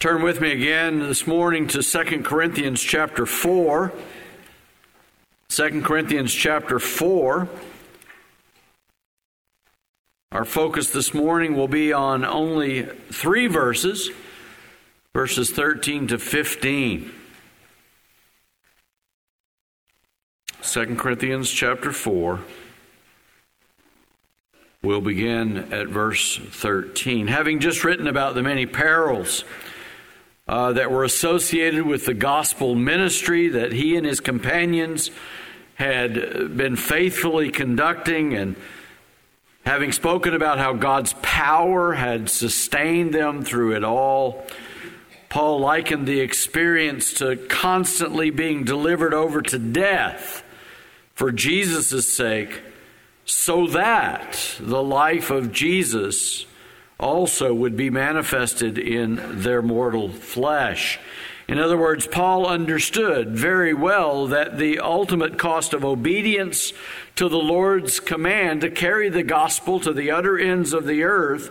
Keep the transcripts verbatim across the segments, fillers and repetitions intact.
Turn with me again this morning to Second Corinthians chapter four. Second Corinthians chapter four. Our focus this morning will be on only three verses, verses thirteen to fifteen. Second Corinthians chapter four. We'll begin at verse thirteen. Having just written about the many perils uh, that were associated with the gospel ministry that he and his companions had been faithfully conducting, and having spoken about how God's power had sustained them through it all, Paul likened the experience to constantly being delivered over to death for Jesus' sake, so that the life of Jesus also would be manifested in their mortal flesh. In other words, Paul understood very well that the ultimate cost of obedience to the Lord's command to carry the gospel to the utter ends of the earth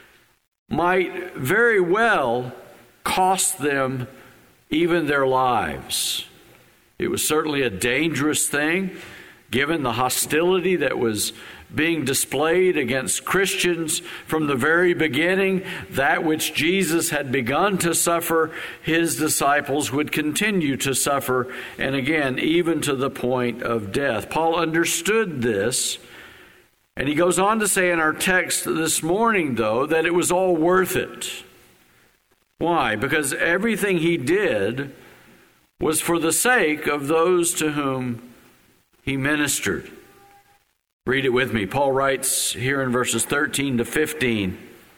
might very well cost them even their lives. It was certainly a dangerous thing, given the hostility that was being displayed against Christians from the very beginning. That which Jesus had begun to suffer, his disciples would continue to suffer, and again, even to the point of death. Paul understood this, and he goes on to say in our text this morning, though, that it was all worth it. Why? Because everything he did was for the sake of those to whom he ministered. Read it with me. Paul writes here in verses thirteen to fifteen,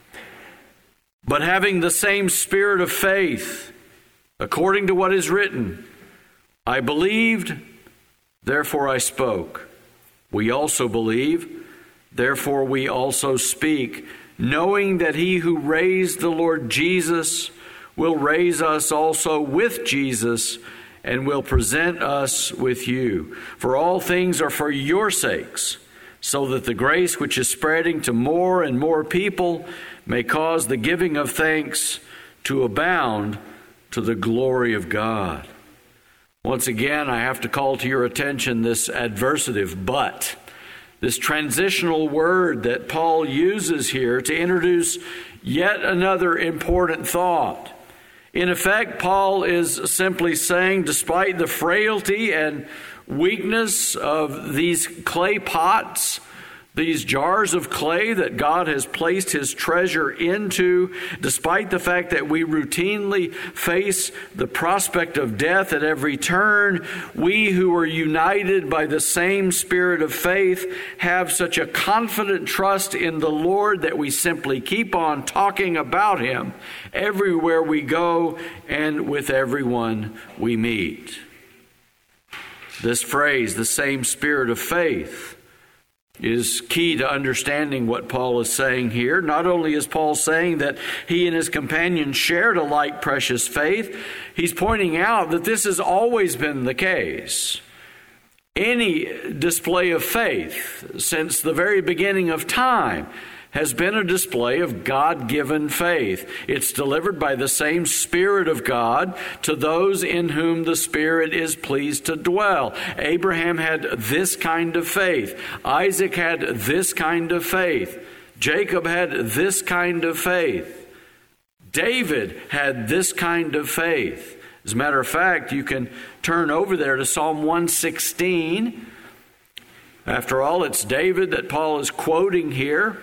"But having the same spirit of faith, according to what is written, I believed, therefore I spoke. We also believe, therefore we also speak, knowing that he who raised the Lord Jesus will raise us also with Jesus and will present us with you. For all things are for your sakes, so that the grace which is spreading to more and more people may cause the giving of thanks to abound to the glory of God." Once again, I have to call to your attention this adversative "but," this transitional word that Paul uses here to introduce yet another important thought. In effect, Paul is simply saying, despite the frailty and weakness of these clay pots, these jars of clay that God has placed his treasure into, despite the fact that we routinely face the prospect of death at every turn, we who are united by the same spirit of faith have such a confident trust in the Lord that we simply keep on talking about him everywhere we go and with everyone we meet. This phrase, the same spirit of faith, is key to understanding what Paul is saying here. Not only is Paul saying that he and his companions shared a like precious faith, he's pointing out that this has always been the case. Any display of faith since the very beginning of time has been a display of God-given faith. It's delivered by the same Spirit of God to those in whom the Spirit is pleased to dwell. Abraham had this kind of faith. Isaac had this kind of faith. Jacob had this kind of faith. David had this kind of faith. As a matter of fact, you can turn over there to Psalm one sixteen. After all, it's David that Paul is quoting here.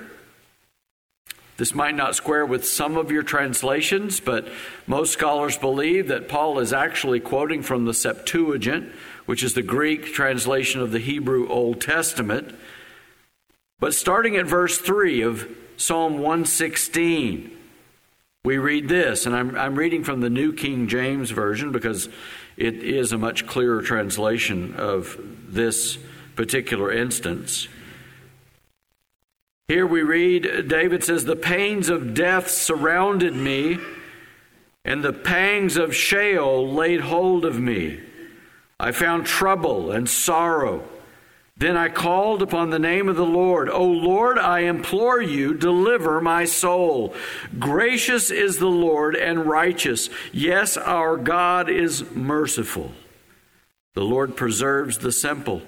This might not square with some of your translations, but most scholars believe that Paul is actually quoting from the Septuagint, which is the Greek translation of the Hebrew Old Testament. But starting at verse three of Psalm one sixteen, we read this, and I'm, I'm reading from the New King James Version because it is a much clearer translation of this particular instance. Here we read, David says, "The pains of death surrounded me, and the pangs of Sheol laid hold of me. I found trouble and sorrow. Then I called upon the name of the Lord. O Lord, I implore you, deliver my soul. Gracious is the Lord and righteous. Yes, our God is merciful. The Lord preserves the simple.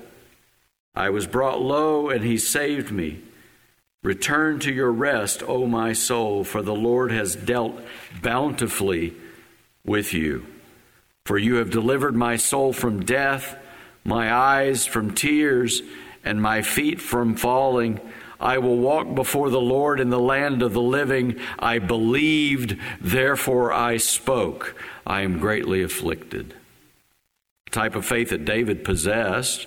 I was brought low, and he saved me. Return to your rest, O my soul, for the Lord has dealt bountifully with you. For you have delivered my soul from death, my eyes from tears, and my feet from falling. I will walk before the Lord in the land of the living. I believed, therefore I spoke. I am greatly afflicted. The type of faith that David possessed,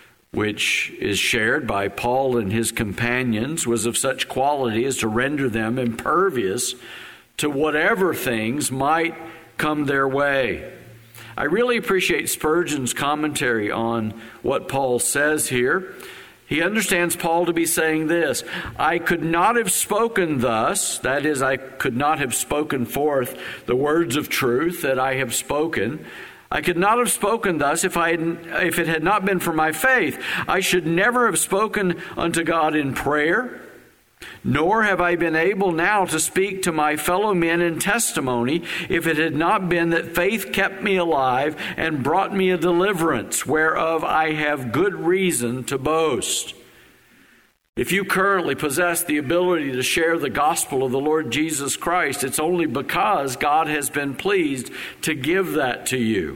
which is shared by Paul and his companions, was of such quality as to render them impervious to whatever things might come their way. I really appreciate Spurgeon's commentary on what Paul says here. He understands Paul to be saying this: I could not have spoken thus, that is, I could not have spoken forth the words of truth that I have spoken. I could not have spoken thus if I had, if it had not been for my faith. I should never have spoken unto God in prayer, nor have I been able now to speak to my fellow men in testimony, if it had not been that faith kept me alive and brought me a deliverance, whereof I have good reason to boast. If you currently possess the ability to share the gospel of the Lord Jesus Christ, it's only because God has been pleased to give that to you.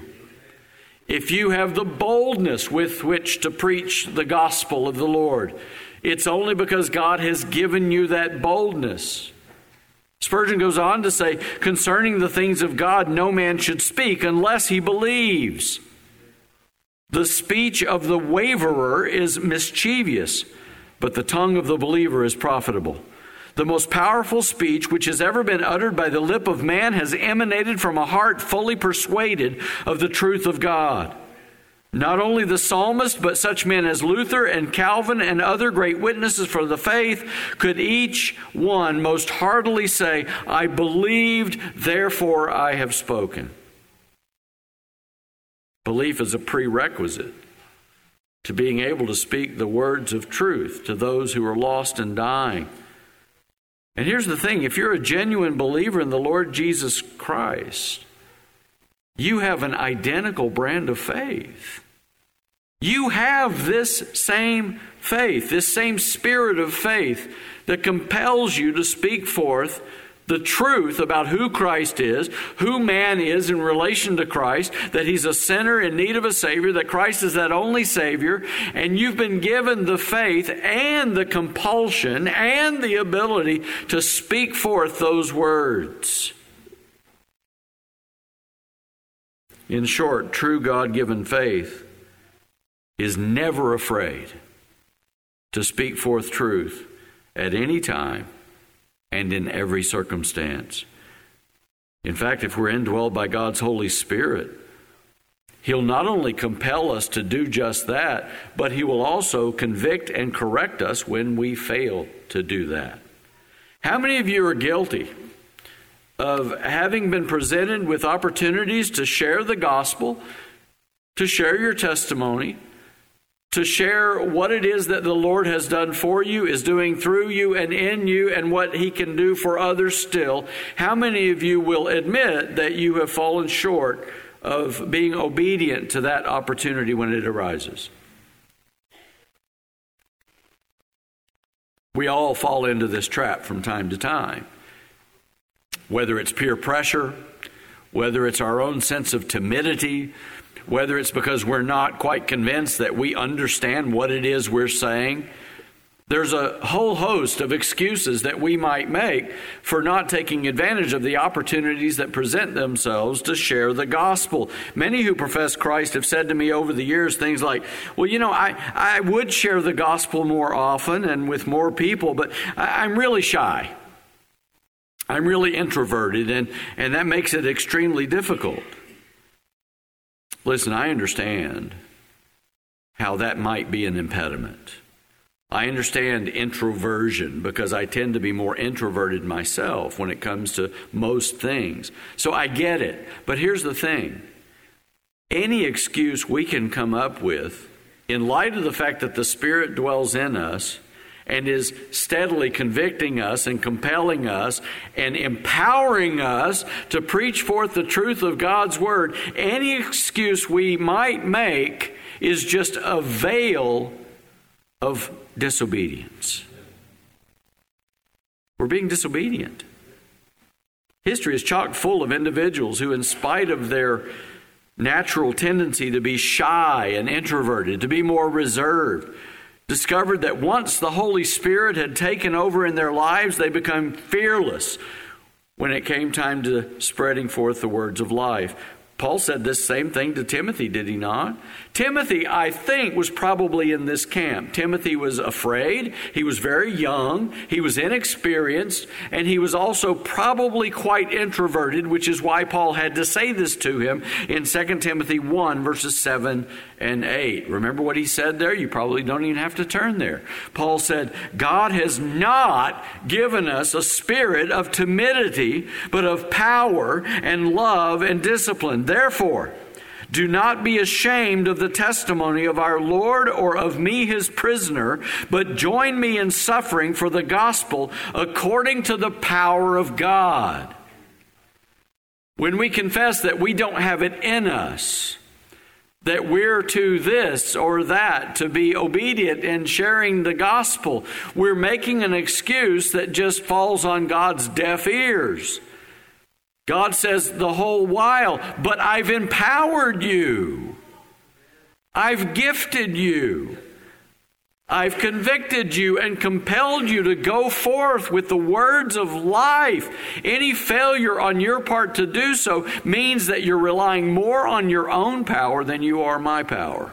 If you have the boldness with which to preach the gospel of the Lord, it's only because God has given you that boldness. Spurgeon goes on to say, concerning the things of God, no man should speak unless he believes. The speech of the waverer is mischievous, but the tongue of the believer is profitable. The most powerful speech which has ever been uttered by the lip of man has emanated from a heart fully persuaded of the truth of God. Not only the psalmist, but such men as Luther and Calvin and other great witnesses for the faith could each one most heartily say, I believed, therefore I have spoken. Belief is a prerequisite to being able to speak the words of truth to those who are lost and dying. And here's the thing, if you're a genuine believer in the Lord Jesus Christ, you have an identical brand of faith. You have this same faith, this same spirit of faith that compels you to speak forth the truth about who Christ is, who man is in relation to Christ, that he's a sinner in need of a Savior, that Christ is that only Savior, and you've been given the faith and the compulsion and the ability to speak forth those words. In short, true God-given faith is never afraid to speak forth truth at any time and in every circumstance. In fact, if we're indwelled by God's Holy Spirit, He'll not only compel us to do just that, but He will also convict and correct us when we fail to do that. How many of you are guilty of having been presented with opportunities to share the gospel, to share your testimony, to share what it is that the Lord has done for you, is doing through you and in you, and what He can do for others still? How many of you will admit that you have fallen short of being obedient to that opportunity when it arises? We all fall into this trap from time to time. Whether it's peer pressure, whether it's our own sense of timidity, whether it's because we're not quite convinced that we understand what it is we're saying. There's a whole host of excuses that we might make for not taking advantage of the opportunities that present themselves to share the gospel. Many who profess Christ have said to me over the years things like, well, you know, I, I would share the gospel more often and with more people, but I, I'm really shy. I'm really introverted, and, and that makes it extremely difficult. Listen, I understand how that might be an impediment. I understand introversion because I tend to be more introverted myself when it comes to most things. So I get it. But here's the thing. Any excuse we can come up with in light of the fact that the Spirit dwells in us and is steadily convicting us and compelling us and empowering us to preach forth the truth of God's Word, any excuse we might make is just a veil of disobedience. We're being disobedient. History is chock full of individuals who, in spite of their natural tendency to be shy and introverted, to be more reserved, discovered that once the Holy Spirit had taken over in their lives, they become fearless when it came time to spreading forth the words of life. Paul said this same thing to Timothy, did he not? Timothy, I think, was probably in this camp. Timothy was afraid. He was very young. He was inexperienced. And he was also probably quite introverted, which is why Paul had to say this to him in Second Timothy one, verses seven and eight. Remember what he said there? You probably don't even have to turn there. Paul said, God has not given us a spirit of timidity, but of power and love and discipline. Therefore, do not be ashamed of the testimony of our Lord or of me, his prisoner, but join me in suffering for the gospel according to the power of God. When we confess that we don't have it in us, that we're to this or that, to be obedient in sharing the gospel, we're making an excuse that just falls on God's deaf ears. God says the whole while, but I've empowered you. I've gifted you. I've convicted you and compelled you to go forth with the words of life. Any failure on your part to do so means that you're relying more on your own power than you are my power.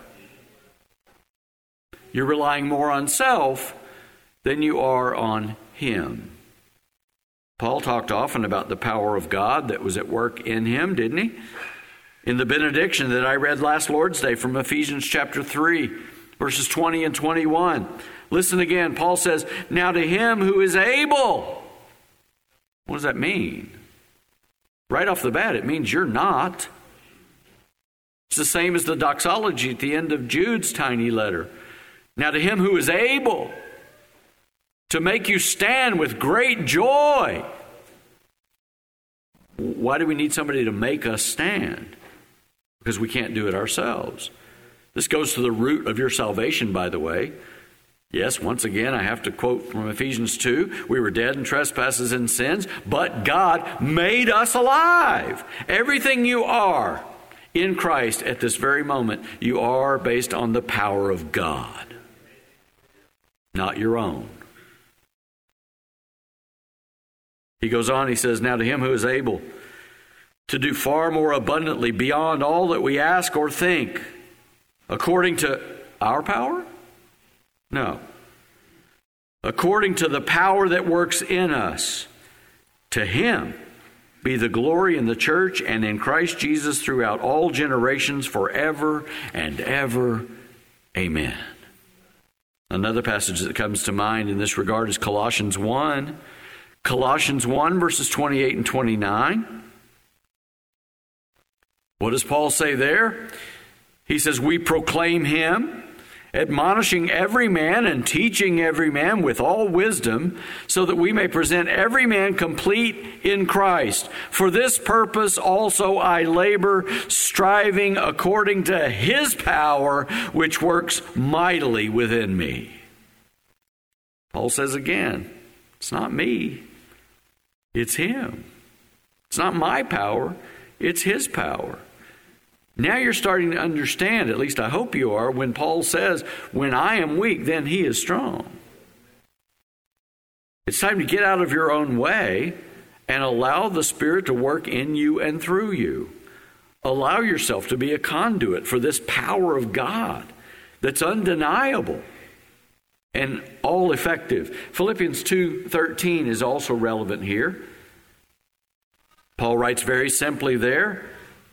You're relying more on self than you are on him. Paul talked often about the power of God that was at work in him, didn't he? In the benediction that I read last Lord's Day from Ephesians chapter three, verses twenty and twenty-one. Listen again. Paul says, now to him who is able. What does that mean? Right off the bat, it means you're not. It's the same as the doxology at the end of Jude's tiny letter. Now to him who is able to make you stand with great joy. Why do we need somebody to make us stand? Because we can't do it ourselves. This goes to the root of your salvation, by the way. Yes, once again, I have to quote from Ephesians two. We were dead in trespasses and sins, but God made us alive. Everything you are in Christ at this very moment, you are based on the power of God, not your own. He goes on, he says, now to him who is able to do far more abundantly beyond all that we ask or think, according to our power? No. According to the power that works in us, to him be the glory in the church and in Christ Jesus throughout all generations, forever and ever. Amen. Another passage that comes to mind in this regard is Colossians one. Colossians one, verses twenty-eight and twenty-nine. What does Paul say there? He says, we proclaim him, admonishing every man and teaching every man with all wisdom, so that we may present every man complete in Christ. For this purpose also I labor, striving according to his power, which works mightily within me. Paul says again, it's not me. It's him. It's not my power. It's his power. Now you're starting to understand, at least I hope you are, when Paul says, when I am weak, then he is strong. It's time to get out of your own way and allow the Spirit to work in you and through you. Allow yourself to be a conduit for this power of God that's undeniable and all effective. Philippians two thirteen is also relevant here. Paul writes very simply there,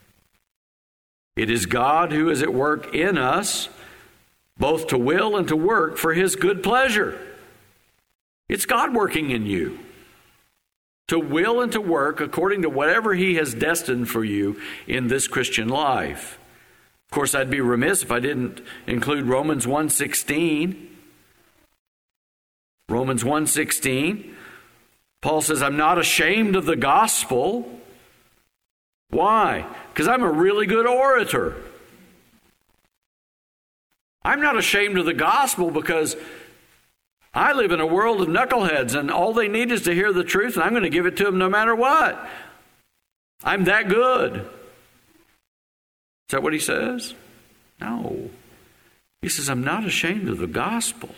it is God who is at work in us, both to will and to work for his good pleasure. It's God working in you to will and to work according to whatever he has destined for you in this Christian life. Of course, I'd be remiss if I didn't include Romans one sixteen. Romans one sixteen. Paul says, I'm not ashamed of the gospel. Why? Because I'm a really good orator. I'm not ashamed of the gospel because I live in a world of knuckleheads and all they need is to hear the truth, and I'm going to give it to them no matter what. I'm that good. Is that what he says? No. He says, I'm not ashamed of the gospel.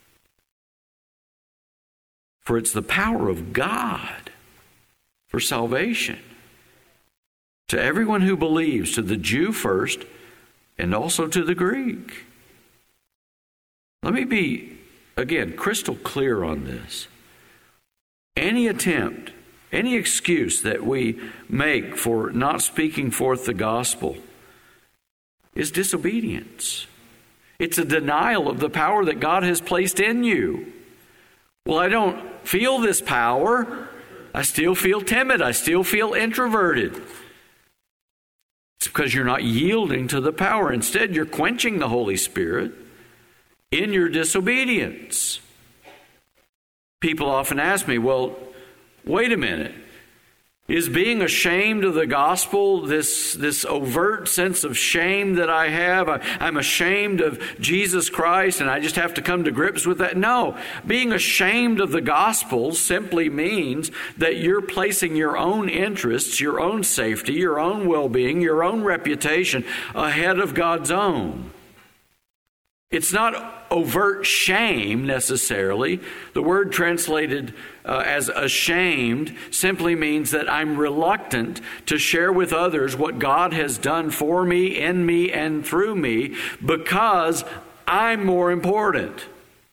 For it's the power of God for salvation to everyone who believes, to the Jew first and also to the Greek. Let me be, again, crystal clear on this. Any attempt, any excuse that we make for not speaking forth the gospel is disobedience. It's a denial of the power that God has placed in you. Well, I don't feel this power. I still feel timid. I still feel introverted. It's because you're not yielding to the power. Instead, you're quenching the Holy Spirit in your disobedience. People often ask me, well, wait a minute. Is being ashamed of the gospel this, this overt sense of shame that I have? I, I'm ashamed of Jesus Christ and I just have to come to grips with that? No. Being ashamed of the gospel simply means that you're placing your own interests, your own safety, your own well-being, your own reputation ahead of God's own. It's not overt shame necessarily. The word translated uh, as ashamed simply means that I'm reluctant to share with others what God has done for me, in me, and through me because I'm more important.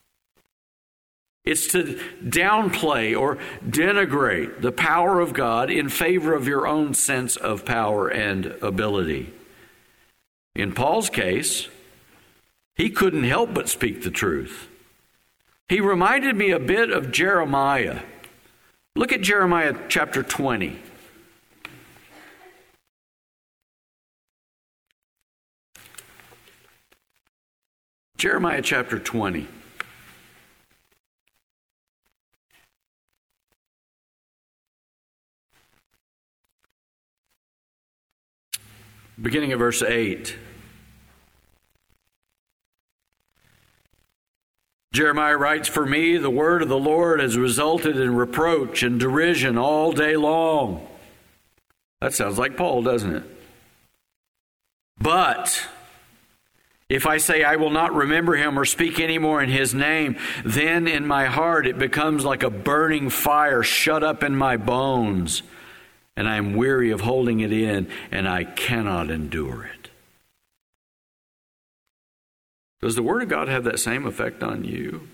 It's to downplay or denigrate the power of God in favor of your own sense of power and ability. In Paul's case, he couldn't help but speak the truth. He reminded me a bit of Jeremiah. Look at Jeremiah chapter twenty. Jeremiah chapter twenty. Beginning of verse eight. Jeremiah writes, "For me, the word of the Lord has resulted in reproach and derision all day long." That sounds like Paul, doesn't it? "But if I say I will not remember him or speak any more in his name, then in my heart it becomes like a burning fire shut up in my bones, and I am weary of holding it in, and I cannot endure it." Does the Word of God have that same effect on you?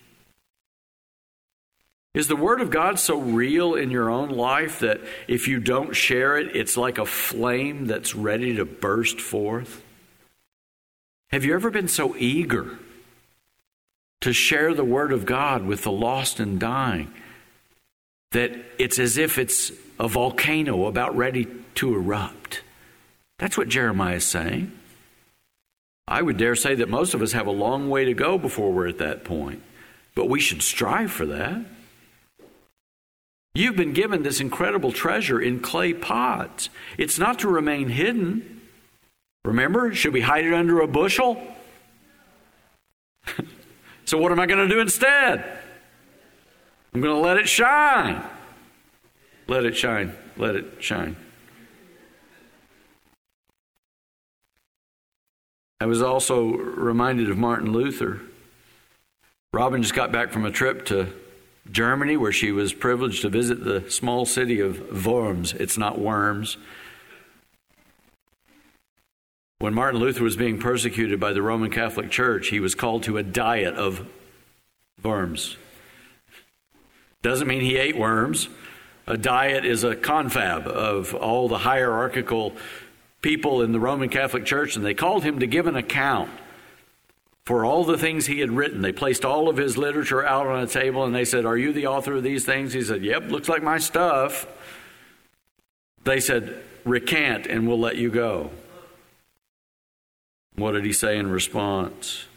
Is the Word of God so real in your own life that if you don't share it, it's like a flame that's ready to burst forth? Have you ever been so eager to share the Word of God with the lost and dying that it's as if it's a volcano about ready to erupt? That's what Jeremiah is saying. I would dare say that most of us have a long way to go before we're at that point, but we should strive for that. You've been given this incredible treasure in clay pots. It's not to remain hidden. Remember, should we hide it under a bushel? So what am I going to do instead? I'm going to let it shine. Let it shine. Let it shine. I was also reminded of Martin Luther. Robin just got back from a trip to Germany where she was privileged to visit the small city of Worms. It's not Worms. When Martin Luther was being persecuted by the Roman Catholic Church, he was called to a diet of worms. Doesn't mean he ate worms. A diet is a confab of all the hierarchical people in the Roman Catholic Church, and they called him to give an account for all the things he had written. They placed all of his literature out on a table, and they said, "Are you the author of these things?" He said, "Yep, looks like my stuff." They said, "Recant and we'll let you go." What did he say in response?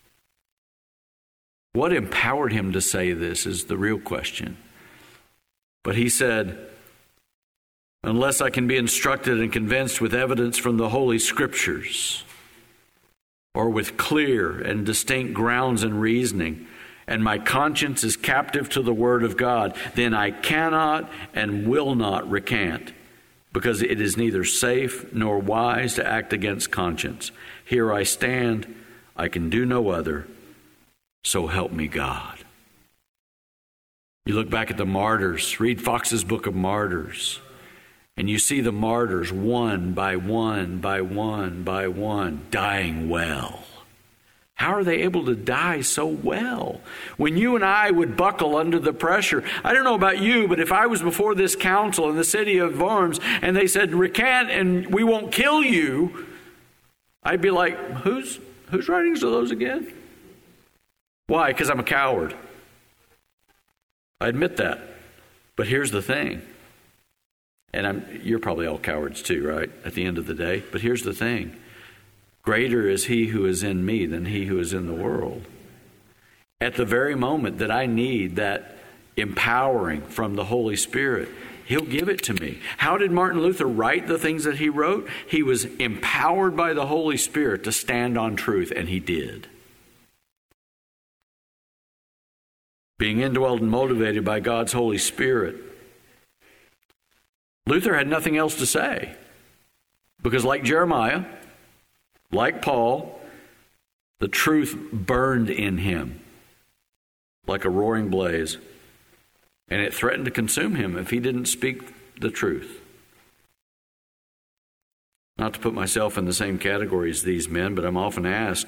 What empowered him to say this is the real question. But he said, unless I can be instructed and convinced with evidence from the Holy Scriptures, or with clear and distinct grounds and reasoning, and my conscience is captive to the Word of God, then I cannot and will not recant, because it is neither safe nor wise to act against conscience. Here I stand, I can do no other, so help me God. You look back at the martyrs, read Fox's Book of Martyrs, and you see the martyrs one by one by one by one dying well. How are they able to die so well? When you and I would buckle under the pressure, I don't know about you, but if I was before this council in the city of Worms and they said, recant and we won't kill you, I'd be like, whose whose writings are those again? Why? Because I'm a coward. I admit that. But here's the thing. And I'm, you're probably all cowards too, right? At the end of the day. But here's the thing. Greater is he who is in me than he who is in the world. At the very moment that I need that empowering from the Holy Spirit, he'll give it to me. How did Martin Luther write the things that he wrote? He was empowered by the Holy Spirit to stand on truth, and he did. Being indwelled and motivated by God's Holy Spirit, Luther had nothing else to say. Because like Jeremiah, like Paul, the truth burned in him like a roaring blaze, and it threatened to consume him if he didn't speak the truth. Not to put myself in the same category as these men, but I'm often asked,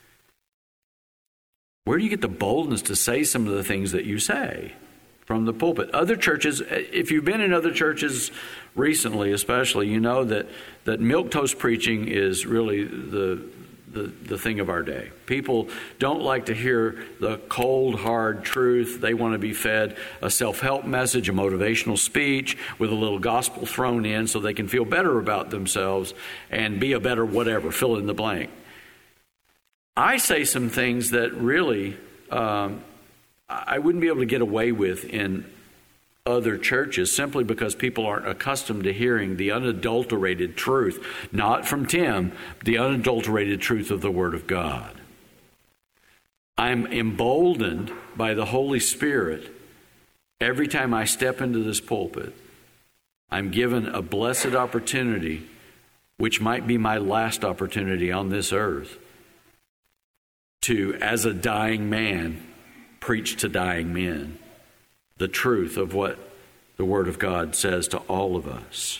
where do you get the boldness to say some of the things that you say from the pulpit? Other churches, if you've been in other churches recently especially, you know that, that milquetoast preaching is really the, the, the thing of our day. People don't like to hear the cold, hard truth. They want to be fed a self-help message, a motivational speech with a little gospel thrown in so they can feel better about themselves and be a better whatever, fill in the blank. I say some things that really um, I wouldn't be able to get away with in other churches simply because people aren't accustomed to hearing the unadulterated truth, not from Tim, the unadulterated truth of the Word of God. I'm emboldened by the Holy Spirit every time I step into this pulpit. I'm given a blessed opportunity, which might be my last opportunity on this earth, to, as a dying man, preach to dying men the truth of what the Word of God says to all of us.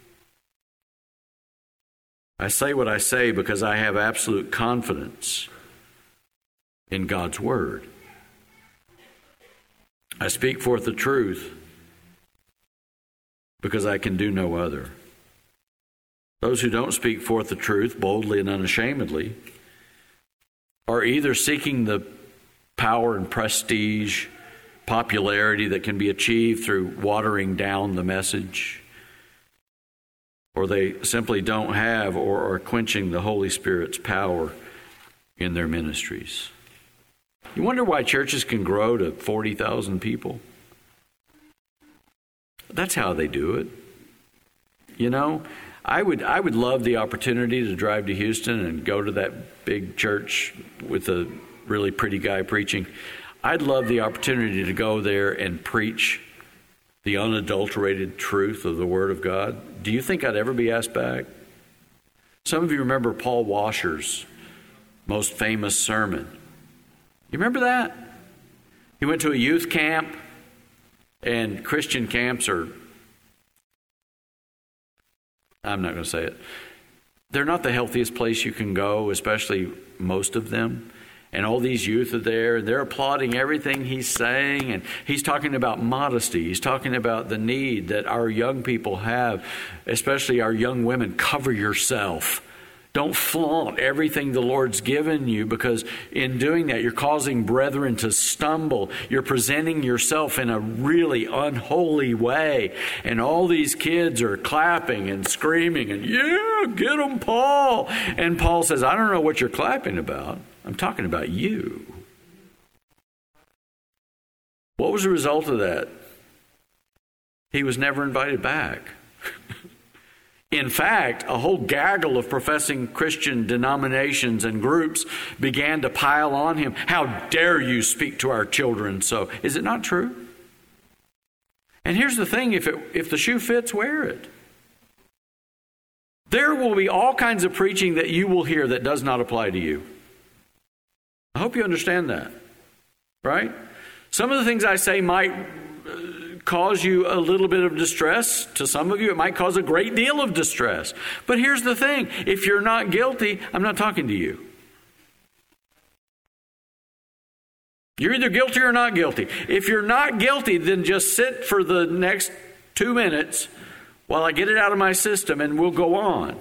I say what I say because I have absolute confidence in God's Word. I speak forth the truth because I can do no other. Those who don't speak forth the truth boldly and unashamedly are either seeking the power and prestige, popularity that can be achieved through watering down the message, or they simply don't have or are quenching the Holy Spirit's power in their ministries. You wonder why churches can grow to forty thousand people? That's how they do it. You know, I would I would love the opportunity to drive to Houston and go to that big church with a really pretty guy preaching. I'd love the opportunity to go there and preach the unadulterated truth of the Word of God. Do you think I'd ever be asked back? Some of you remember Paul Washer's most famous sermon. You remember that? He went to a youth camp, and Christian camps are, I'm not going to say it, they're not the healthiest place you can go, especially most of them. And all these youth are there, and they're applauding everything he's saying. And he's talking about modesty. He's talking about the need that our young people have, especially our young women. Cover yourself. Don't flaunt everything the Lord's given you, because in doing that, you're causing brethren to stumble. You're presenting yourself in a really unholy way. And all these kids are clapping and screaming and, yeah, get them, Paul. And Paul says, I don't know what you're clapping about. I'm talking about you. What was the result of that? He was never invited back. In fact, a whole gaggle of professing Christian denominations and groups began to pile on him. How dare you speak to our children so? Is it not true? And here's the thing, if it, if the shoe fits, wear it. There will be all kinds of preaching that you will hear that does not apply to you. I hope you understand that, right? Some of the things I say might cause you a little bit of distress. To some of you, it might cause a great deal of distress. But here's the thing. If you're not guilty, I'm not talking to you. You're either guilty or not guilty. If you're not guilty, then just sit for the next two minutes while I get it out of my system, and we'll go on.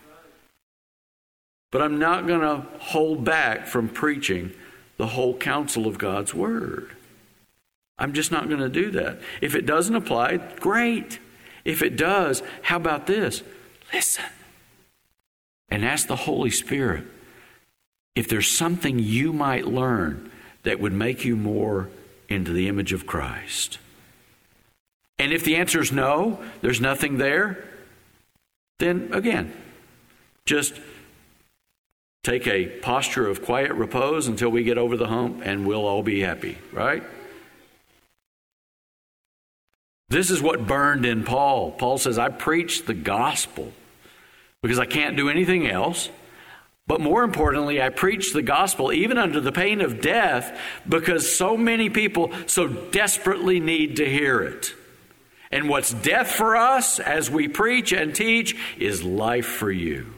But I'm not going to hold back from preaching the whole counsel of God's Word. I'm just not going to do that. If it doesn't apply, great. If it does, how about this? Listen and ask the Holy Spirit if there's something you might learn that would make you more into the image of Christ. And if the answer is no, there's nothing there, then again, just take a posture of quiet repose until we get over the hump, and we'll all be happy, right? This is what burned in Paul. Paul says, I preach the gospel because I can't do anything else. But more importantly, I preach the gospel even under the pain of death because so many people so desperately need to hear it. And what's death for us as we preach and teach is life for you.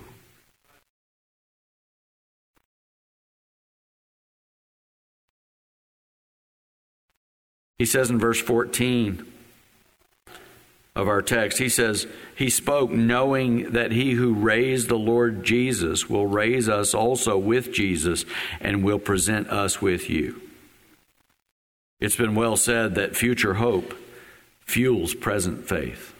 He says in verse fourteen of our text, he says, he spoke knowing that he who raised the Lord Jesus will raise us also with Jesus and will present us with you. It's been well said that future hope fuels present faith.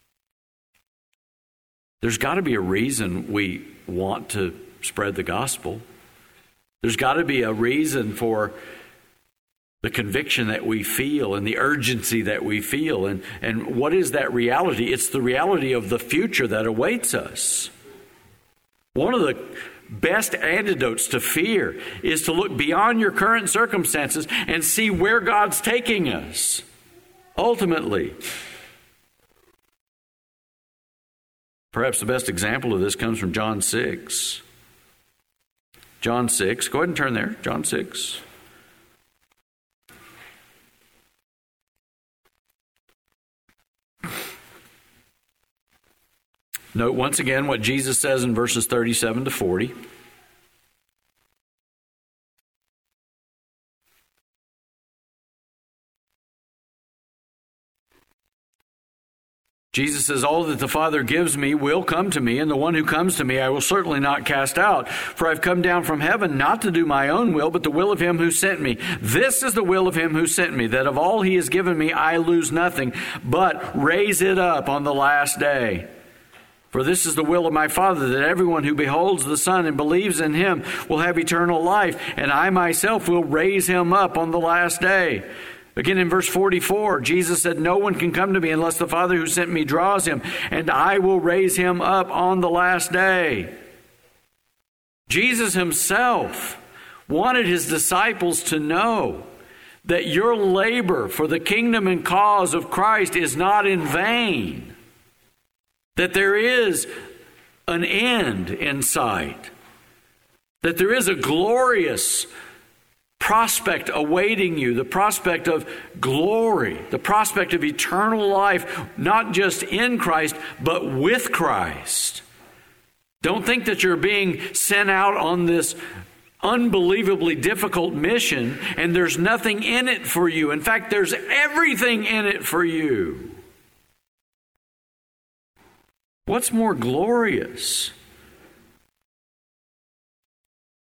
There's got to be a reason we want to spread the gospel. There's got to be a reason for the conviction that we feel and the urgency that we feel. And, and what is that reality? It's the reality of the future that awaits us. One of the best antidotes to fear is to look beyond your current circumstances and see where God's taking us. Ultimately, perhaps the best example of this comes from John six. John six. Go ahead and turn there. John six. Note once again what Jesus says in verses thirty-seven to forty. Jesus says, all that the Father gives me will come to me, and the one who comes to me I will certainly not cast out. For I've come down from heaven not to do my own will, but the will of him who sent me. This is the will of him who sent me, that of all he has given me I lose nothing, but raise it up on the last day. For this is the will of my Father, that everyone who beholds the Son and believes in him will have eternal life, and I myself will raise him up on the last day. Again, in verse forty-four, Jesus said, no one can come to me unless the Father who sent me draws him, and I will raise him up on the last day. Jesus himself wanted his disciples to know that your labor for the kingdom and cause of Christ is not in vain, that there is an end in sight, that there is a glorious prospect awaiting you, the prospect of glory, the prospect of eternal life, not just in Christ, but with Christ. Don't think that you're being sent out on this unbelievably difficult mission and there's nothing in it for you. In fact, there's everything in it for you. What's more glorious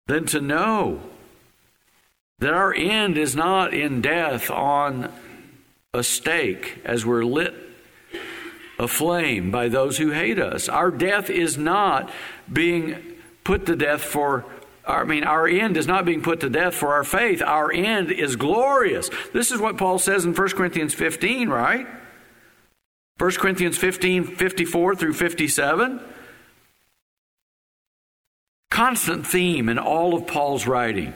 than to know that our end is not in death on a stake as we're lit aflame by those who hate us. Our death is not being put to death for, I mean, our end is not being put to death for our faith. Our end is glorious. This is what Paul says in First Corinthians fifteen, right? First Corinthians fifteen, fifty-four through fifty-seven. Constant theme in all of Paul's writing.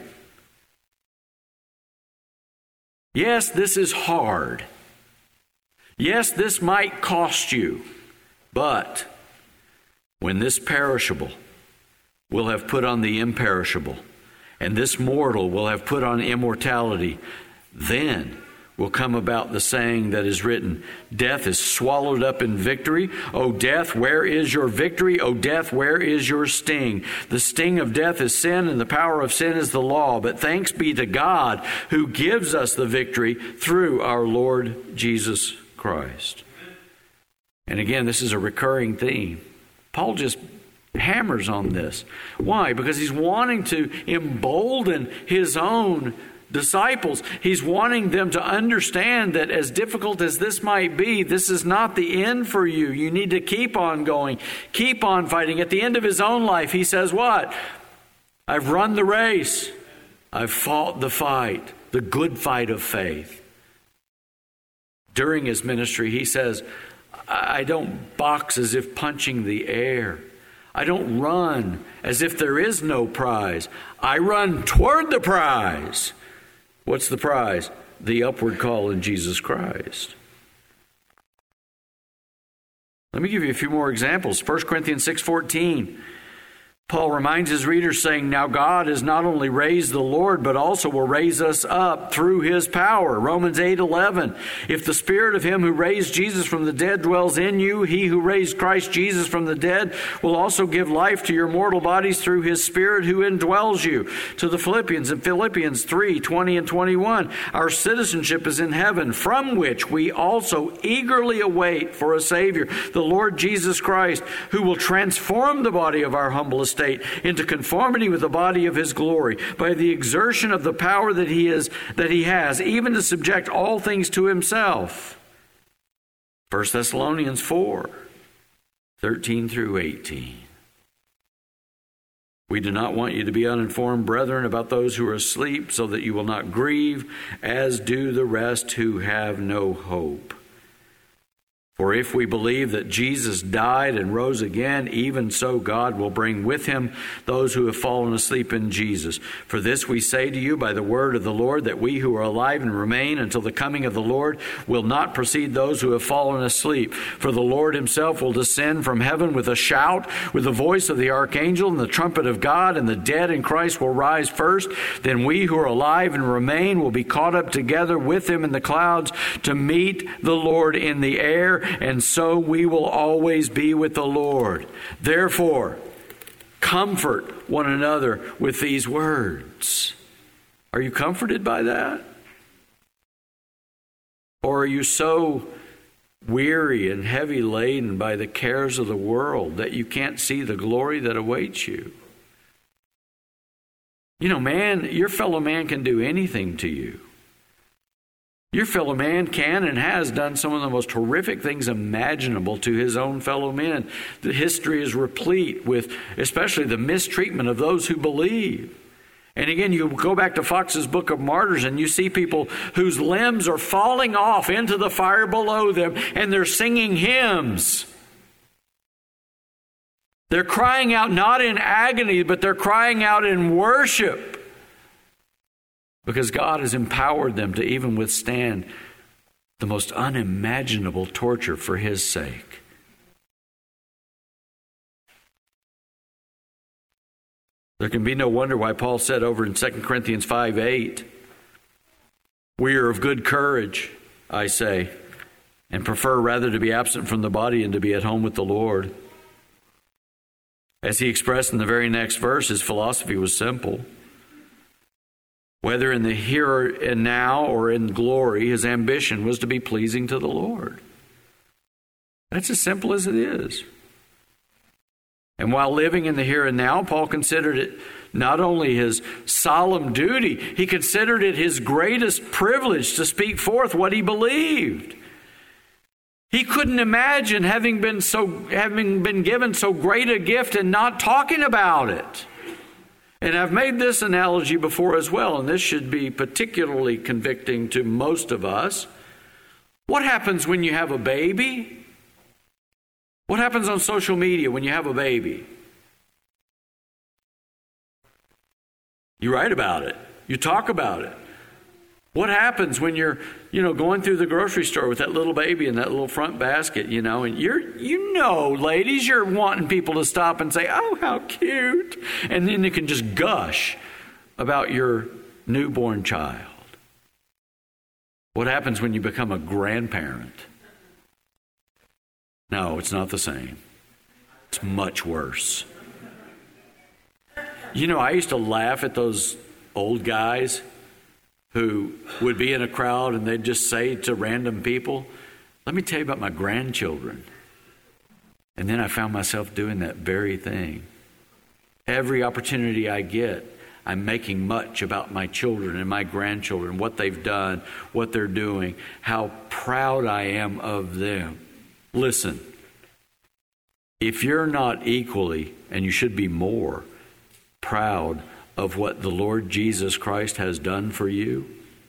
Yes, this is hard. Yes, this might cost you. But when this perishable will have put on the imperishable, and this mortal will have put on immortality, then will come about the saying that is written, death is swallowed up in victory. O death, where is your victory? O death, where is your sting? The sting of death is sin, and the power of sin is the law. But thanks be to God who gives us the victory through our Lord Jesus Christ. And again, this is a recurring theme. Paul just hammers on this. Why? Because he's wanting to embolden his own disciples. He's wanting them to understand that as difficult as this might be, this is not the end for you. You need to keep on going, keep on fighting. At the end of his own life, he says what? I've run the race. I've fought the fight, the good fight of faith. During his ministry, he says, I don't box as if punching the air. I don't run as if there is no prize. I run toward the prize. What's the prize? The upward call in Jesus Christ. Let me give you a few more examples. First Corinthians six fourteen. Paul reminds his readers saying, now God has not only raised the Lord, but also will raise us up through his power. Romans eight eleven. If the spirit of him who raised Jesus from the dead dwells in you, he who raised Christ Jesus from the dead will also give life to your mortal bodies through his spirit who indwells you. To the Philippians in Philippians three twenty and twenty-one. Our citizenship is in heaven, from which we also eagerly await for a Savior, the Lord Jesus Christ, who will transform the body of our humble estate into conformity with the body of his glory, by the exertion of the power that he is that he has, even to subject all things to himself. First Thessalonians four, thirteen through eighteen. We do not want you to be uninformed, brethren, about those who are asleep, so that you will not grieve, as do the rest who have no hope. For if we believe that Jesus died and rose again, even so God will bring with him those who have fallen asleep in Jesus. For this we say to you by the word of the Lord, that we who are alive and remain until the coming of the Lord will not precede those who have fallen asleep. For the Lord himself will descend from heaven with a shout, with the voice of the archangel and the trumpet of God, and the dead in Christ will rise first. Then we who are alive and remain will be caught up together with him in the clouds to meet the Lord in the air, and so we will always be with the Lord. Therefore, comfort one another with these words. Are you comforted by that? Or are you so weary and heavy laden by the cares of the world that you can't see the glory that awaits you? You know, man, your fellow man can do anything to you. Your fellow man can and has done some of the most horrific things imaginable to his own fellow men. The history is replete with especially the mistreatment of those who believe. And again, you go back to Fox's Book of Martyrs and you see people whose limbs are falling off into the fire below them, and they're singing hymns. They're crying out not in agony, but they're crying out in worship. Because God has empowered them to even withstand the most unimaginable torture for his sake. There can be no wonder why Paul said over in Second Corinthians five eight, we are of good courage, I say, and prefer rather to be absent from the body and to be at home with the Lord. As he expressed in the very next verse, his philosophy was simple. Whether in the here and now or in glory, his ambition was to be pleasing to the Lord. That's as simple as it is. And while living in the here and now, Paul considered it not only his solemn duty, he considered it his greatest privilege to speak forth what he believed. He couldn't imagine having been so having been given so great a gift and not talking about it. And I've made this analogy before as well, and this should be particularly convicting to most of us. What happens when you have a baby? What happens on social media when you have a baby? You write about it. You talk about it. What happens when you're, you know, going through the grocery store with that little baby in that little front basket, you know, and you're, you know, ladies, you're wanting people to stop and say, oh, how cute. And then you can just gush about your newborn child. What happens when you become a grandparent? No, it's not the same. It's much worse. You know, I used to laugh at those old guys who would be in a crowd and they'd just say to random people, let me tell you about my grandchildren. And then I found myself doing that very thing. Every opportunity I get, I'm making much about my children and my grandchildren, what they've done, what they're doing, how proud I am of them. Listen, if you're not equally, and you should be more, proud of what the Lord Jesus Christ has done for you,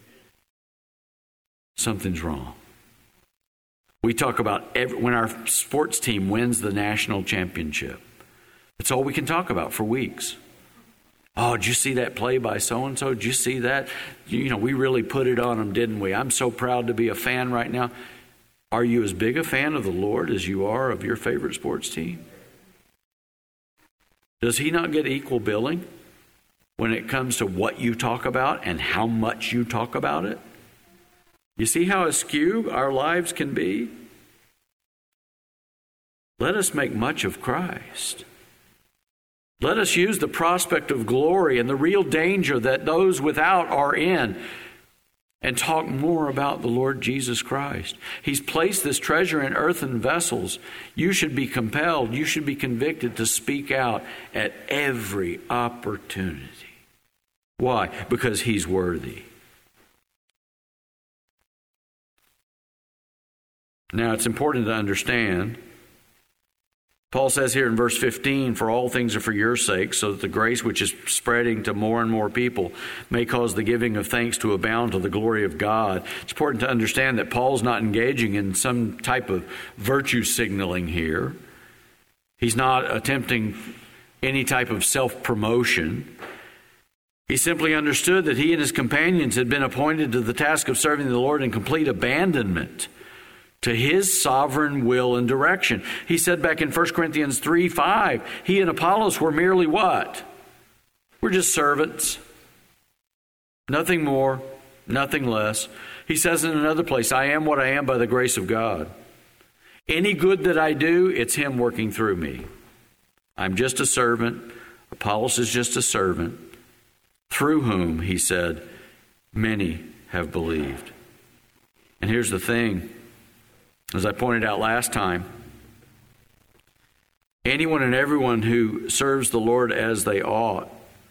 something's wrong. We talk about every, when our sports team wins the national championship. That's all we can talk about for weeks. Oh, did you see that play by so-and-so? Did you see that? You know, we really put it on them, didn't we? I'm so proud to be a fan right now. Are you as big a fan of the Lord as you are of your favorite sports team? Does he not get equal billing when it comes to what you talk about and how much you talk about it? You see how askew our lives can be? Let us make much of Christ. Let us use the prospect of glory and the real danger that those without are in and talk more about the Lord Jesus Christ. He's placed this treasure in earthen vessels. You should be compelled, you should be convicted to speak out at every opportunity. Why? Because he's worthy. Now, it's important to understand, Paul says here in verse fifteen, for all things are for your sake, so that the grace which is spreading to more and more people may cause the giving of thanks to abound to the glory of God. It's important to understand that Paul's not engaging in some type of virtue signaling here. He's not attempting any type of self-promotion. He simply understood that he and his companions had been appointed to the task of serving the Lord in complete abandonment to his sovereign will and direction. He said back in First Corinthians three five, he and Apollos were merely what? We're just servants. Nothing more, nothing less. He says in another place, I am what I am by the grace of God. Any good that I do, it's him working through me. I'm just a servant. Apollos is just a servant, through whom, he said, many have believed. And here's the thing. As I pointed out last time, anyone and everyone who serves the Lord as they ought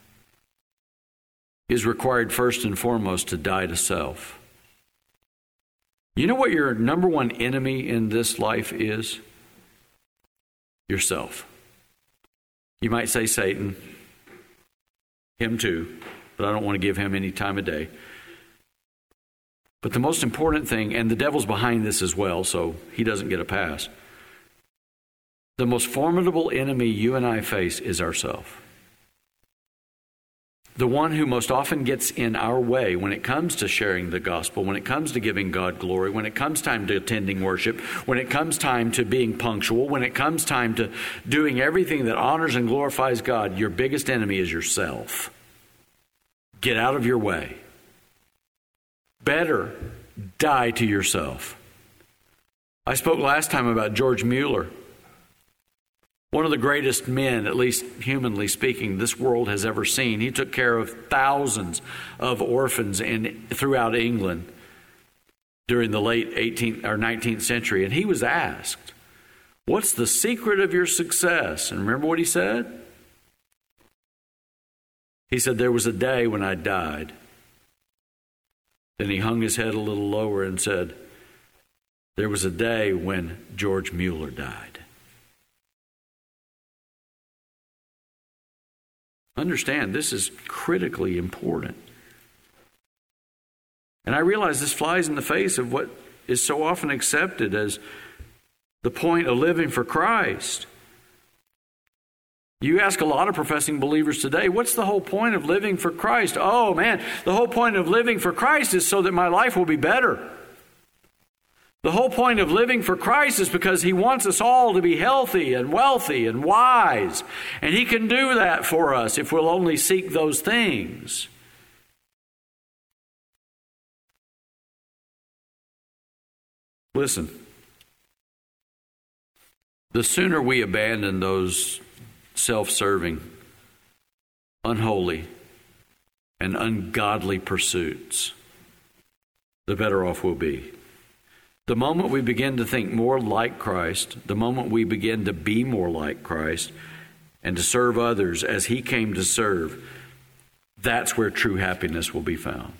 is required first and foremost to die to self. You know what your number one enemy in this life is? Yourself. You might say Satan, him too, but I don't want to give him any time of day. But the most important thing, and the devil's behind this as well, so he doesn't get a pass. The most formidable enemy you and I face is ourselves. The one who most often gets in our way when it comes to sharing the gospel, when it comes to giving God glory, when it comes time to attending worship, when it comes time to being punctual, when it comes time to doing everything that honors and glorifies God, your biggest enemy is yourself. Get out of your way. Better die to yourself. I spoke last time about George Mueller, one of the greatest men, at least humanly speaking, this world has ever seen. He took care of thousands of orphans in throughout England during the late eighteenth or nineteenth century. And he was asked, What's the secret of your success? And remember what he said? He said, there was a day when I died. Then he hung his head a little lower and said, there was a day when George Mueller died. Understand, this is critically important. And I realize this flies in the face of what is so often accepted as the point of living for Christ. You ask a lot of professing believers today, what's the whole point of living for Christ? Oh man, the whole point of living for Christ is so that my life will be better. The whole point of living for Christ is because he wants us all to be healthy and wealthy and wise. And he can do that for us if we'll only seek those things. Listen, the sooner we abandon those self-serving, unholy, and ungodly pursuits, the better off we'll be. The moment we begin to think more like Christ, the moment we begin to be more like Christ and to serve others as he came to serve, that's where true happiness will be found.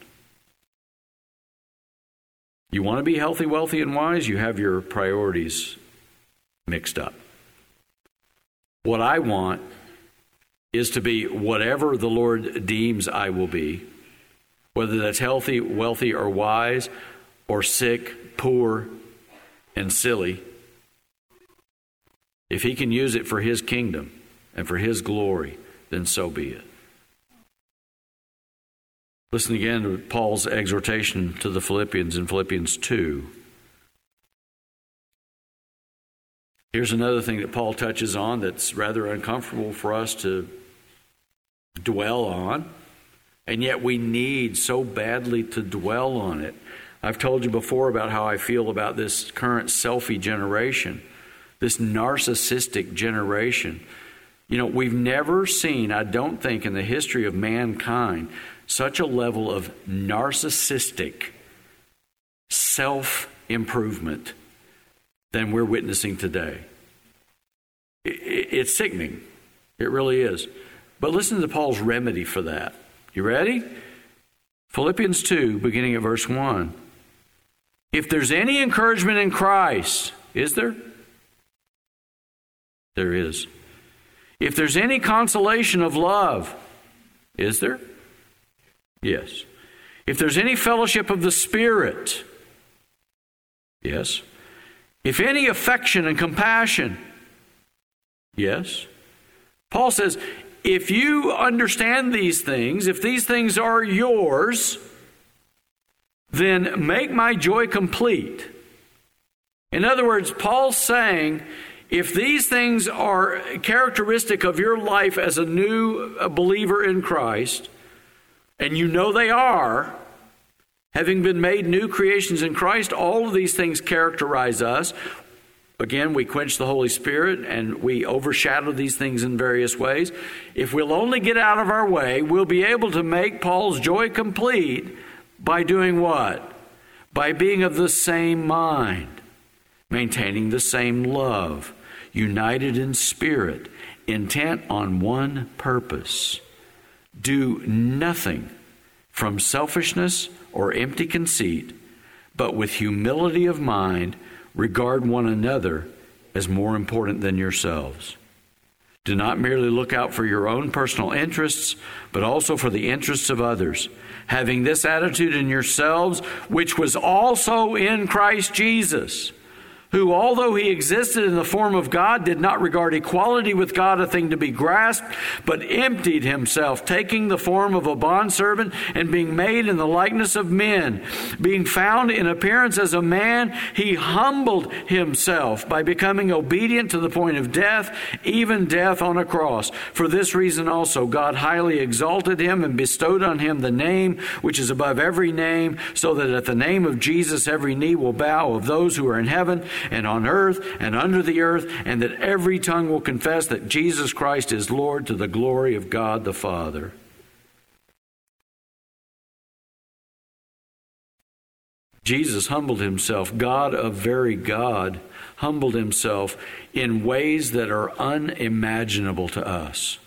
You want to be healthy, wealthy, and wise? You have your priorities mixed up. What I want is to be whatever the Lord deems I will be, whether that's healthy, wealthy, or wise, or sick, poor, and silly. If he can use it for his kingdom and for his glory, then so be it. Listen again to Paul's exhortation to the Philippians in Philippians two. Here's another thing that Paul touches on that's rather uncomfortable for us to dwell on, and yet we need so badly to dwell on it. I've told you before about how I feel about this current selfie generation, this narcissistic generation. You know, we've never seen, I don't think, in the history of mankind, such a level of narcissistic self-improvement than we're witnessing today. It's sickening. It really is. But listen to Paul's remedy for that. You ready? Philippians two, beginning at verse one. If there's any encouragement in Christ, is there? There is. If there's any consolation of love, is there? Yes. If there's any fellowship of the Spirit, yes. If any affection and compassion, yes. Paul says, if you understand these things, if these things are yours, then make my joy complete. In other words, Paul's saying, if these things are characteristic of your life as a new believer in Christ, and you know they are, having been made new creations in Christ, all of these things characterize us. Again, we quench the Holy Spirit and we overshadow these things in various ways. If we'll only get out of our way, we'll be able to make Paul's joy complete by doing what? By being of the same mind, maintaining the same love, united in spirit, intent on one purpose. Do nothing from selfishness or empty conceit, but with humility of mind, regard one another as more important than yourselves. Do not merely look out for your own personal interests, but also for the interests of others, having this attitude in yourselves, which was also in Christ Jesus, who, although he existed in the form of God, did not regard equality with God a thing to be grasped, but emptied himself, taking the form of a bondservant and being made in the likeness of men. Being found in appearance as a man, he humbled himself by becoming obedient to the point of death, even death on a cross. For this reason also God highly exalted him and bestowed on him the name which is above every name, so that at the name of Jesus every knee will bow, of those who are in heaven and on earth and under the earth, and that every tongue will confess that Jesus Christ is Lord, to the glory of God the Father. Jesus humbled himself. God of very God humbled himself in ways that are unimaginable to us.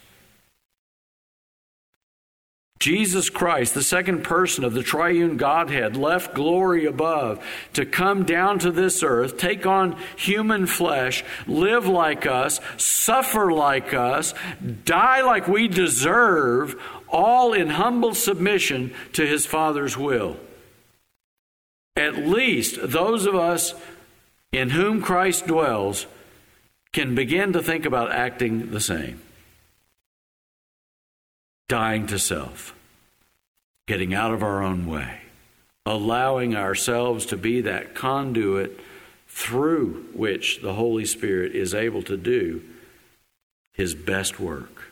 Jesus Christ, the second person of the triune Godhead, left glory above to come down to this earth, take on human flesh, live like us, suffer like us, die like we deserve, all in humble submission to his Father's will. At least those of us in whom Christ dwells can begin to think about acting the same. Dying to self, getting out of our own way, allowing ourselves to be that conduit through which the Holy Spirit is able to do his best work.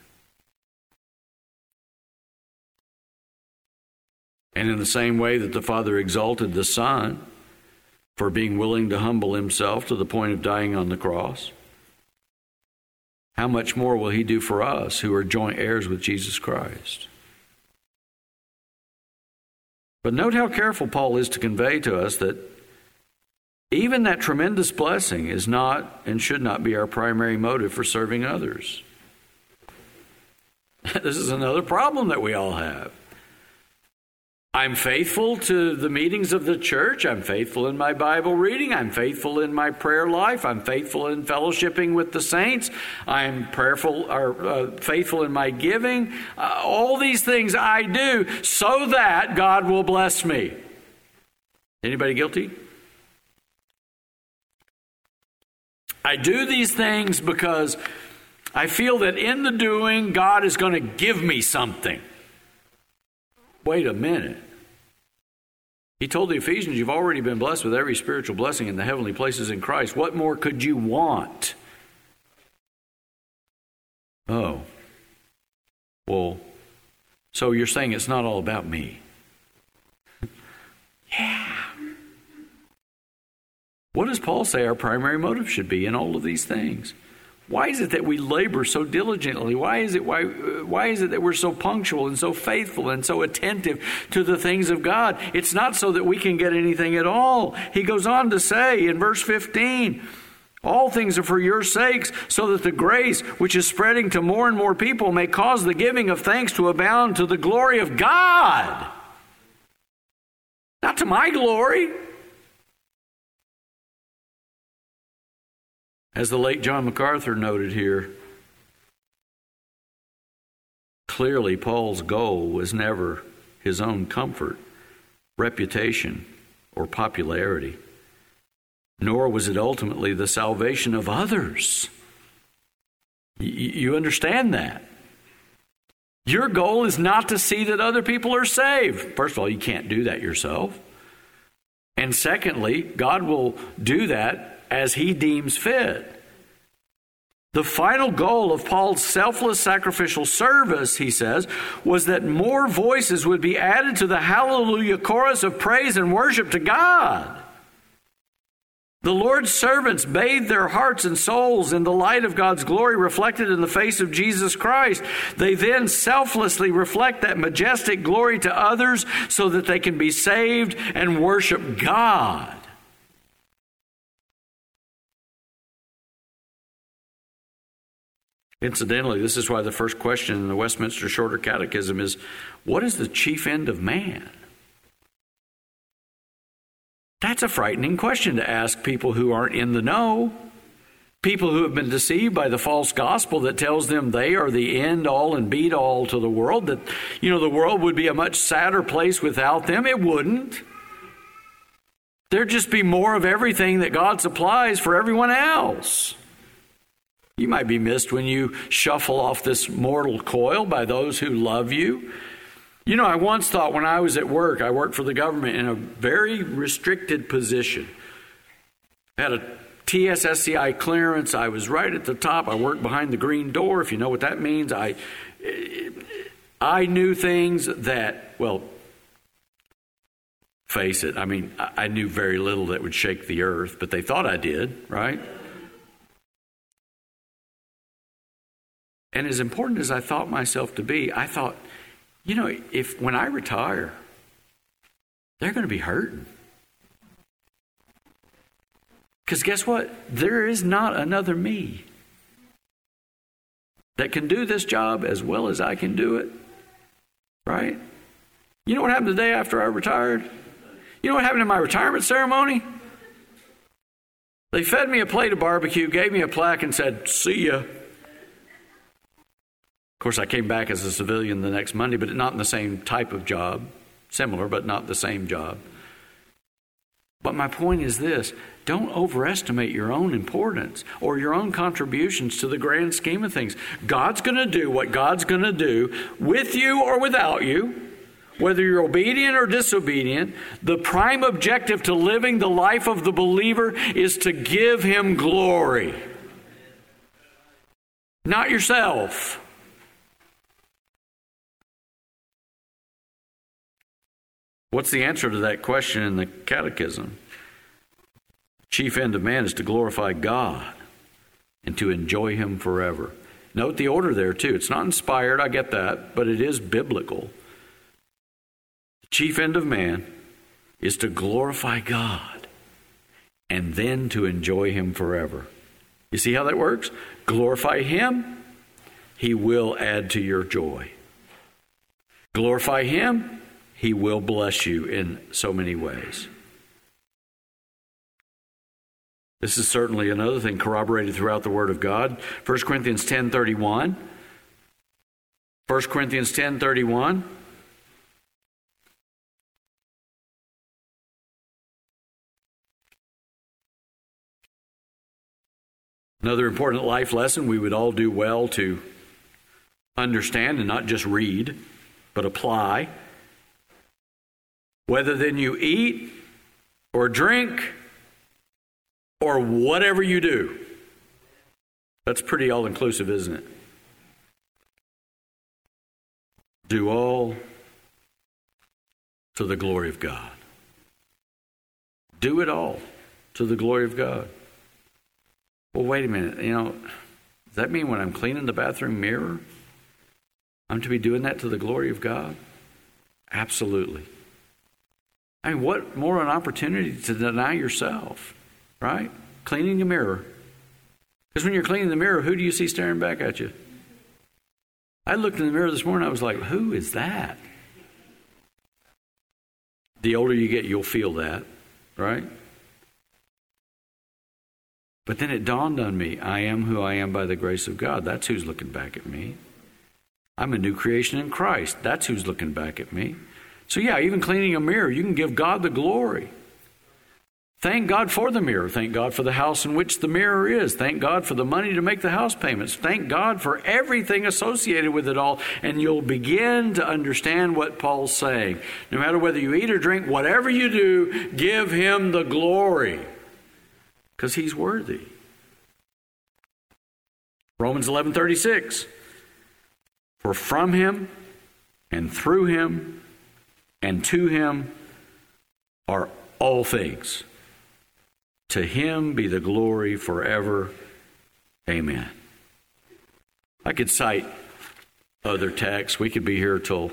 And in the same way that the Father exalted the Son for being willing to humble himself to the point of dying on the cross, how much more will he do for us who are joint heirs with Jesus Christ? But note how careful Paul is to convey to us that even that tremendous blessing is not and should not be our primary motive for serving others. This is another problem that we all have. I'm faithful to the meetings of the church. I'm faithful in my Bible reading. I'm faithful in my prayer life. I'm faithful in fellowshipping with the saints. I'm prayerful or uh, faithful in my giving. Uh, all these things I do so that God will bless me. Anybody guilty? I do these things because I feel that in the doing, God is going to give me something. Wait a minute. He told the Ephesians, you've already been blessed with every spiritual blessing in the heavenly places in Christ. What more could you want? Oh. Well, so you're saying it's not all about me. Yeah. What does Paul say our primary motive should be in all of these things? Why is it that we labor so diligently? Why is it why why is it that we're so punctual and so faithful and so attentive to the things of God? It's not so that we can get anything at all. He goes on to say in verse fifteen, all things are for your sakes, so that the grace which is spreading to more and more people may cause the giving of thanks to abound to the glory of God. Not to my glory. As the late John MacArthur noted here, clearly Paul's goal was never his own comfort, reputation, or popularity, nor was it ultimately the salvation of others. Y- you understand that? Your goal is not to see that other people are saved. First of all, you can't do that yourself. And secondly, God will do that as he deems fit. The final goal of Paul's selfless sacrificial service, he says, was that more voices would be added to the hallelujah chorus of praise and worship to God. The Lord's servants bathed their hearts and souls in the light of God's glory reflected in the face of Jesus Christ. They then selflessly reflect that majestic glory to others so that they can be saved and worship God. Incidentally, this is why the first question in the Westminster Shorter Catechism is, what is the chief end of man? That's a frightening question to ask people who aren't in the know. People who have been deceived by the false gospel that tells them they are the end all and beat all to the world, that, you know, the world would be a much sadder place without them. It wouldn't. There'd just be more of everything that God supplies for everyone else. You might be missed when you shuffle off this mortal coil by those who love you. You know, I once thought when I was at work, I worked for the government in a very restricted position. I had a T S S C I clearance. I was right at the top. I worked behind the green door, if you know what that means. I, I knew things that, well, face it, I mean, I knew very little that would shake the earth, but they thought I did, right? And as important as I thought myself to be, I thought, you know, if when I retire, they're going to be hurting. Because guess what? There is not another me that can do this job as well as I can do it. Right? You know what happened the day after I retired? You know what happened in my retirement ceremony? They fed me a plate of barbecue, gave me a plaque, and said, "See ya." Of course, I came back as a civilian the next Monday, but not in the same type of job. Similar, but not the same job. But my point is this: don't overestimate your own importance or your own contributions to the grand scheme of things. God's going to do what God's going to do with you or without you. Whether you're obedient or disobedient, the prime objective to living the life of the believer is to give him glory. Not yourself. What's the answer to that question in the Catechism? Chief end of man is to glorify God and to enjoy him forever. Note the order there too. It's not inspired, I get that, but it is biblical. Chief end of man is to glorify God and then to enjoy him forever. You see how that works? Glorify him, he will add to your joy. Glorify him, he will bless you in so many ways. This is certainly another thing corroborated throughout the Word of God. First Corinthians ten thirty-one. First Corinthians ten thirty-one. Another important life lesson we would all do well to understand and not just read, but apply. Whether then you eat or drink or whatever you do. That's pretty all-inclusive, isn't it? Do all to the glory of God. Do it all to the glory of God. Well, wait a minute. You know, does that mean when I'm cleaning the bathroom mirror, I'm to be doing that to the glory of God? Absolutely. I mean, what more an opportunity to deny yourself, right? Cleaning the mirror. Because when you're cleaning the mirror, who do you see staring back at you? I looked in the mirror this morning, I was like, who is that? The older you get, you'll feel that, right? But then it dawned on me, I am who I am by the grace of God. That's who's looking back at me. I'm a new creation in Christ. That's who's looking back at me. So yeah, even cleaning a mirror, you can give God the glory. Thank God for the mirror. Thank God for the house in which the mirror is. Thank God for the money to make the house payments. Thank God for everything associated with it all. And you'll begin to understand what Paul's saying. No matter whether you eat or drink, whatever you do, give him the glory. Because he's worthy. Romans eleven thirty-six. For from him and through him and to him are all things. To him be the glory forever. Amen. I could cite other texts. We could be here till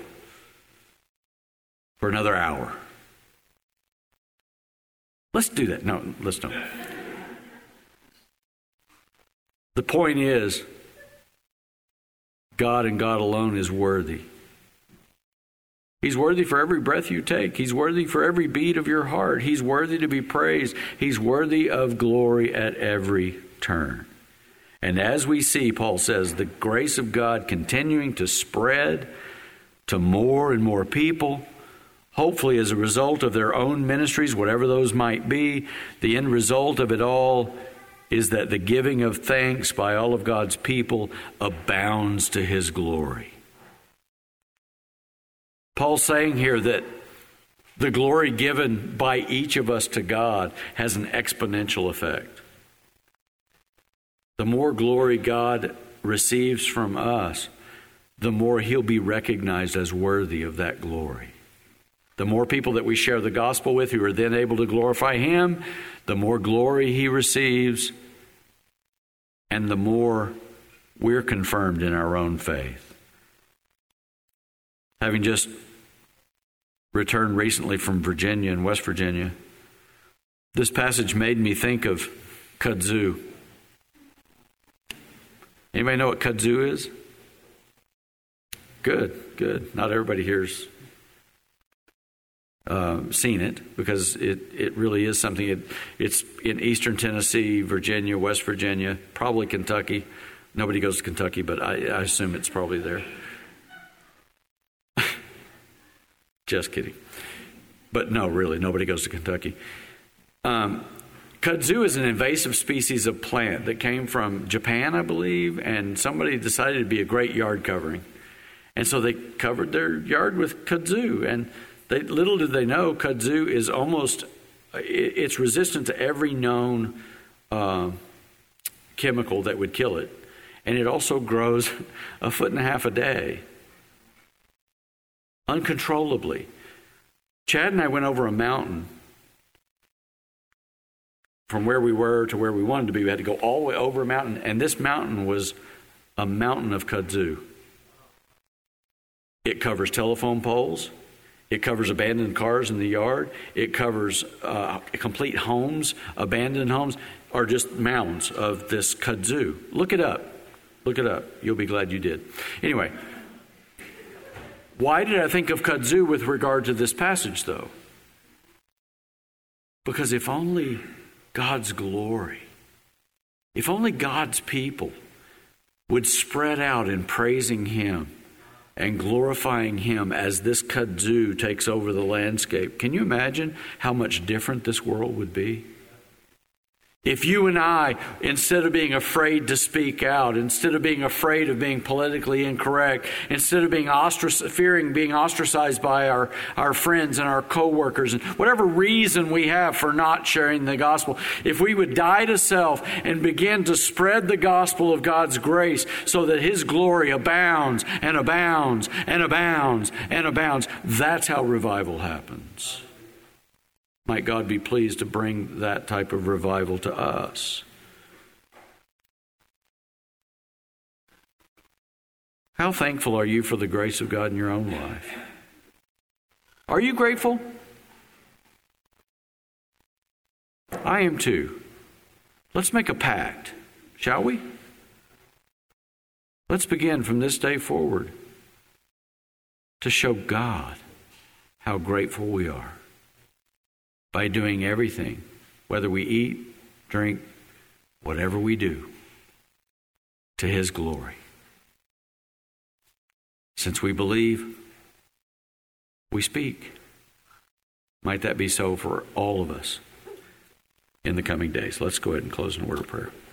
for another hour. Let's do that. No, let's not. The point is, God and God alone is worthy. He's worthy for every breath you take. He's worthy for every beat of your heart. He's worthy to be praised. He's worthy of glory at every turn. And as we see, Paul says, the grace of God continuing to spread to more and more people, hopefully as a result of their own ministries, whatever those might be, the end result of it all is that the giving of thanks by all of God's people abounds to his glory. Paul's saying here that the glory given by each of us to God has an exponential effect. The more glory God receives from us, the more he'll be recognized as worthy of that glory. The more people that we share the gospel with who are then able to glorify him, the more glory he receives, and the more we're confirmed in our own faith. Having just returned recently from Virginia and West Virginia, this passage made me think of Kudzu. Anybody know what kudzu is? Good, good. Not everybody here's uh, seen it, because it, it really is something. It, it's in eastern Tennessee, Virginia, West Virginia, probably Kentucky. Nobody goes to Kentucky, but I, I assume it's probably there. Just kidding. But no, really, nobody goes to Kentucky. Um, kudzu is an invasive species of plant that came from Japan, I believe, and somebody decided to be a great yard covering. And so they covered their yard with kudzu. And they, little did they know, kudzu is almost, it's resistant to every known uh, chemical that would kill it. And it also grows a foot and a half a day, uncontrollably. Chad and I went over a mountain from where we were to where we wanted to be. We had to go all the way over a mountain, and this mountain was a mountain of kudzu. It covers telephone poles. It covers abandoned cars in the yard. It covers uh, complete homes, abandoned homes, or just mounds of this kudzu. Look it up. Look it up. You'll be glad you did. Anyway, why did I think of kudzu with regard to this passage, though? Because if only God's glory, if only God's people would spread out in praising Him and glorifying Him as this kudzu takes over the landscape. Can you imagine how much different this world would be? If you and I, instead of being afraid to speak out, instead of being afraid of being politically incorrect, instead of being ostrac- fearing being ostracized by our, our friends and our coworkers, and whatever reason we have for not sharing the gospel, if we would die to self and begin to spread the gospel of God's grace so that His glory abounds and abounds and abounds and abounds, that's how revival happens. Might God be pleased to bring that type of revival to us. How thankful are you for the grace of God in your own life? Are you grateful? I am too. Let's make a pact, shall we? Let's begin from this day forward to show God how grateful we are, by doing everything, whether we eat, drink, whatever we do, to His glory. Since we believe, we speak. Might that be so for all of us in the coming days. Let's go ahead and close in a word of prayer.